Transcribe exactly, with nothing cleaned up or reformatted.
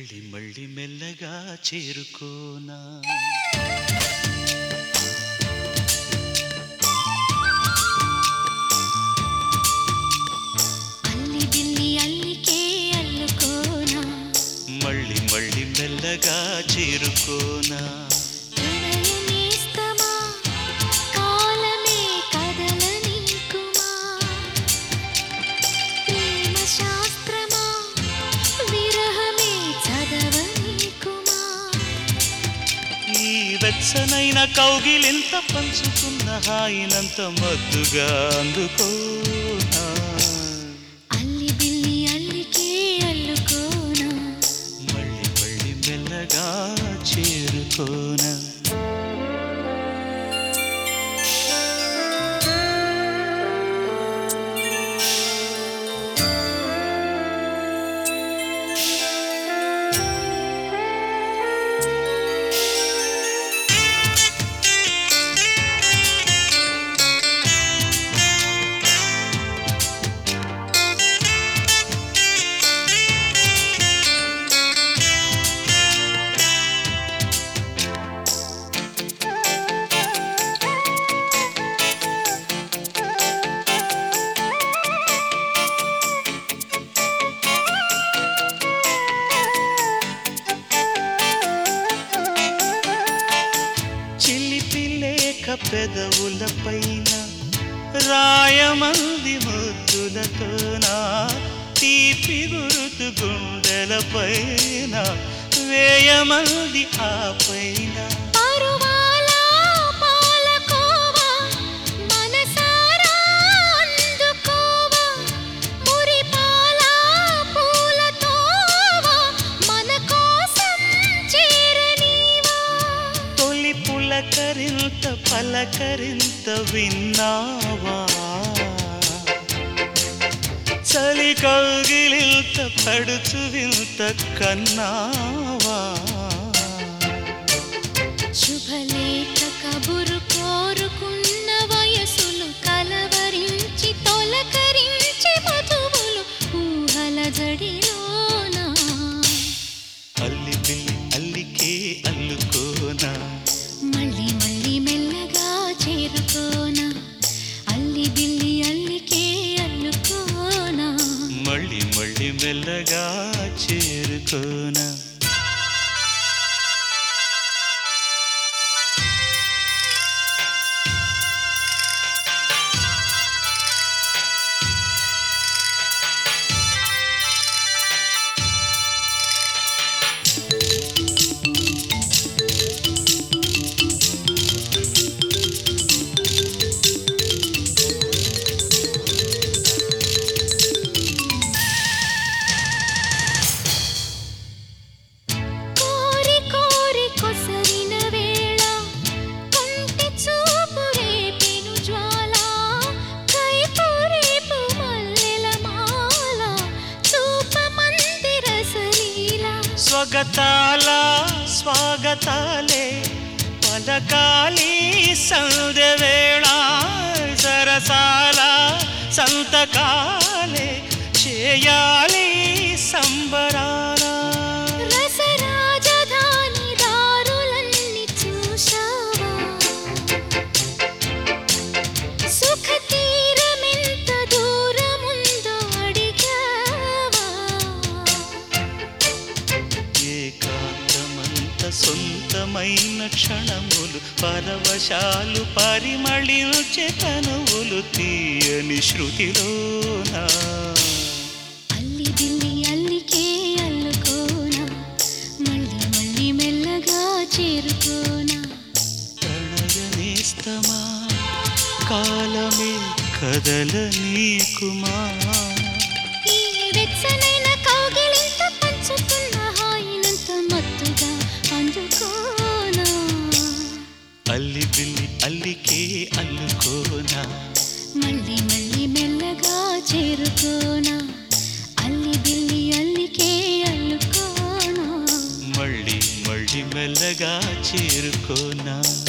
మళ్ళీ మళ్ళీ మెల్లగా చేరుకోనా అల్లి బిల్లి అల్లికే అల్లుకోనా మళ్ళీ మళ్ళీ మెల్లగా చేరుకోనా వెచ్చనైన కౌగిలింత పంచుకున్న హాయినంత మద్దుగా అందుకోనా అల్లి బిల్లి అల్లికే అల్లుకోనా మళ్ళీ మళ్ళీ మెల్లగా చేరుకోనా పెదవులపైన రాయమంది ముద్దులతోనా తీపి గురుతు గుండెలపైన వేయమంది ఆ పైన పులకరింత పలకరింత విన్నావా చలి కౌగిలింత పడుచు వింత కన్నావా శుభలేఖ కబురు కోరుకున్న వయసులు కలవరించి తొలకరించి మధువులు ఊహల జడిలోనా అల్లి బిల్లి అల్లికే అల్లుకోనా మళ్ళీ మళ్ళీ మెల్లగా చేరుకోనా అల్లి బిల్లి అల్లికే అల్లుకోనా మళ్ళీ మళ్ళీ మెల్లగా చేరుకోనా స్వాగతాల స్వాగతాలే పలకాలి సంధ్యవేళ సరసాల సంతకాలే చేయాలి సంబరాల రసరాజధాని దారులన్నీ చూశావా సుఖ తీరమెంత దూరముందో అడిగావా ఏకాంతమంత సొంతమైన క్షణములు పరవశాలు పరిమళించే కనువులు తీయని శృతిలోనా అల్లి బిల్లి అల్లికే అల్లుకోనా మళ్ళీ మళ్ళీ మెల్లగా చేరుకోనా ప్రణయనేస్తమా కాలమే కదలనీకుమా ఈ వెచ్చనైన కౌగిలింత పంచుకున్న హాయినంత మత్తుగా అందుకోనా అల్లి బిల్లి అల్లికే అల్లుకోనా మళ్ళీ మళ్ళీ మెల్లగా చేరుకోనా అల్లి బిల్లి అల్లికే అల్లుకోనా మళ్ళీ మళ్ళీ మెల్లగా చేరుకోనా